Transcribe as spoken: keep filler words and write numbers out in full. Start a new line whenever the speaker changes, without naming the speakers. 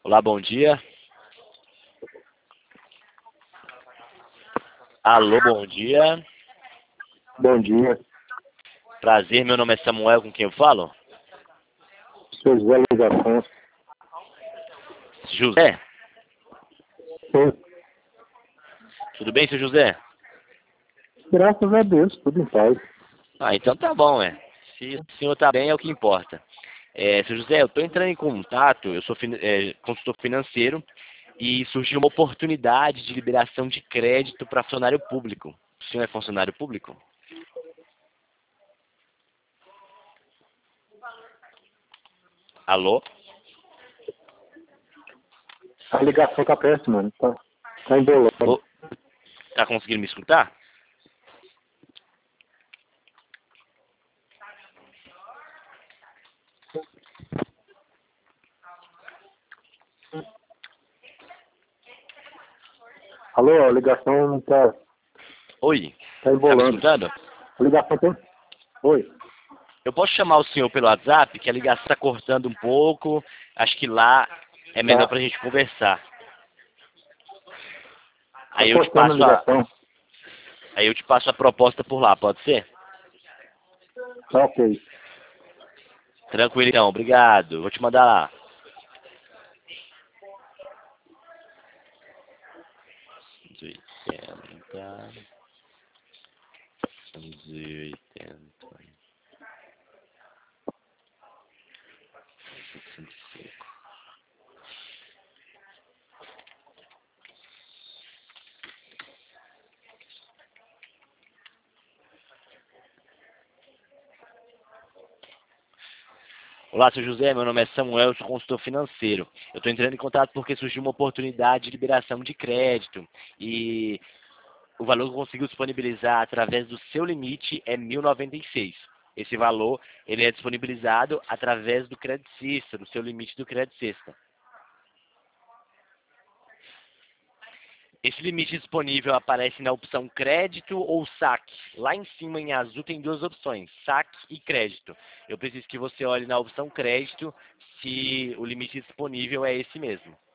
Olá, bom dia. Alô, bom dia.
Bom dia.
Prazer, meu nome é Samuel, com quem eu falo?
Sou José Luiz Afonso.
José?
Sim.
Tudo bem, seu José?
Graças a Deus, tudo em paz.
Ah, então tá bom, é. Se o senhor tá bem, é o que importa. É, seu José, eu estou entrando em contato, eu sou fin- é, consultor financeiro e surgiu uma oportunidade de liberação de crédito para funcionário público. O senhor é funcionário público? Alô?
A ligação tá péssima, mano. Tá, tá embolando.
Ô, tá conseguindo me escutar?
Alô, a ligação tá,
Oi,
tá
tá me
embolando.
escutando?
A ligação tem... Oi.
Eu posso chamar o senhor pelo WhatsApp, que a ligação está cortando um pouco. Acho que lá é melhor
Tá.
para a gente conversar.
Tá
Aí eu te
cortando a
passo a,
ligação.
aí eu te passo a proposta por lá, pode ser?
Tá ok.
Tranquilo então, obrigado. Vou te mandar lá. cento e oitenta, cento e oitenta, cento e cinco. Olá, seu José, meu nome é Samuel, eu sou consultor financeiro. Eu estou entrando em contato porque surgiu uma oportunidade de liberação de crédito e o valor que eu consigo disponibilizar através do seu limite é mil e noventa e seis. Esse valor ele é disponibilizado através do Credit System, do seu limite do Credit System. Esse limite disponível aparece na opção crédito ou saque. Lá em cima em azul tem duas opções, saque e crédito. Eu preciso que você olhe na opção crédito se o limite disponível é esse mesmo.